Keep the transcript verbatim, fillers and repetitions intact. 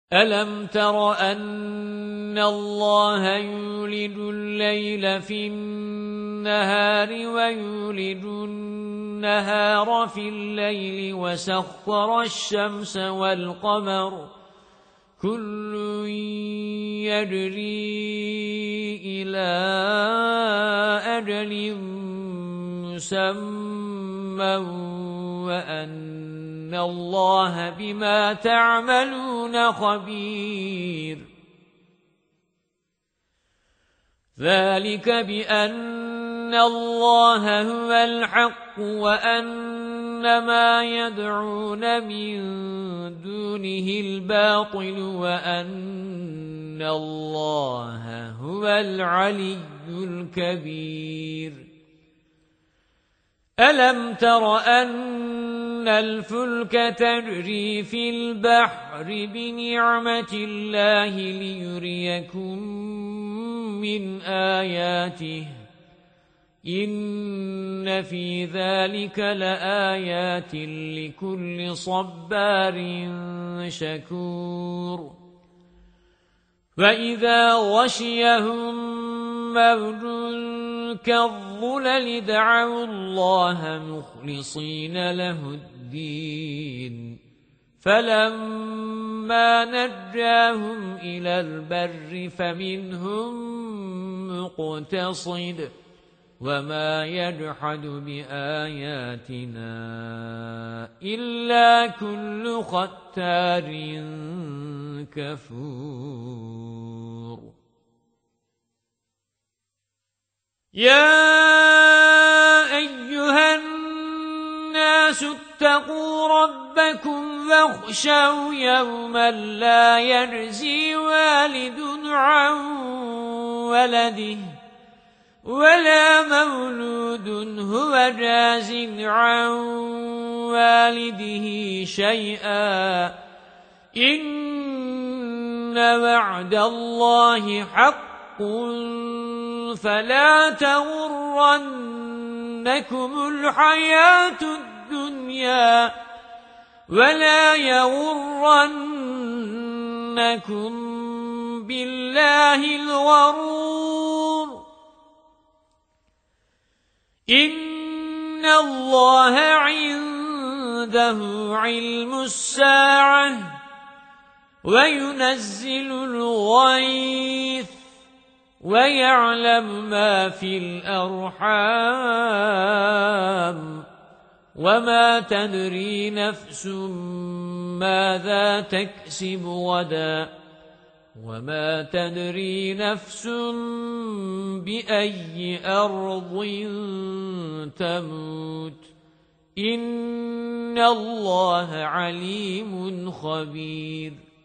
أَلَمْ تَرَ أَنَّ اللَّهَ يُولِجُ اللَّيْلَ فِي النَّهَارِ وَيُولِجُ النَّهَارَ فِي اللَّيْلِ وَسَخَّرَ الشَّمْسَ وَالْقَمَرَ كُلٌّ يَجْرِي إِلَى أَجَلٍ مُّسَمًّى وَأَنَّ اللَّهَ بِمَا تَعْمَلُونَ خَبِيرٌ ذَلِكَ بِأَنَّ اللَّهَ هُوَ الْحَقُّ وَأَنَّ مَا يَدْعُونَ مِن دُونِهِ الْبَاطِلُ وَأَنَّ اللَّهَ هُوَ الْعَلِيُّ الْكَبِيرُ أَلَمْ تَرَ أَنَّ الْفُلْكَ تَجْرِي فِي الْبَحْرِ بِنِعْمَةِ اللَّهِ لِيُرِيَكُم مِّنْ آيَاتِهِ إِنَّ فِي ذَلِكَ لَآيَاتٍ لِكُلِّ صَبَّارٍ شَكُورٍ وَإِذَا غَشِيَهُم مَّوْجٌ كَالظُّلَلِ دَعَوُا اللَّهَ مُخْلِصِينَ لَهُ الدِّينَ فَلَمَّا نَجَّاهُمْ إِلَى الْبَرِّ فَمِنْهُم مُّقْتَصِدٌ وَمَا يَجْحَدُ بِآيَاتِنَا إِلَّا كُلُّ خَتَّارٍ كَفُورٍ يَا أَيُّهَا النَّاسُ اتَّقُوا رَبَّكُمْ وَاخْشَوْا يَوْمًا لَّا يَجْزِي وَالِدٌ عَن وَلَدِهِ وَلَا مَوْلُودٌ هُوَ جَازٍ عَن وَالِدِهِ شَيْئًا إِنَّ وَعْدَ اللَّهِ حَقٌّ فَلَا تَغُرَّنَّكُمُ الْحَيَاةُ الدُّنْيَا وَلَا يَغُرَّنَّكُم بِاللَّهِ الْغَرُورُ إِنَّ اللَّهَ عِندَهُ عِلْمُ السَّاعَةِ وَيُنَزِّلُ الْغَيْثَ وَيَعْلَمُ مَا فِي الْأَرْحَامِ وَمَا تَدْرِي نَفْسٌ مَاذَا تَكْسِبُ غَدًا وَمَا تَدْرِي نَفْسٌ بِأَيِّ أَرْضٍ تَمُوتُ إِنَّ اللَّهَ عَلِيمٌ خَبِيرٌ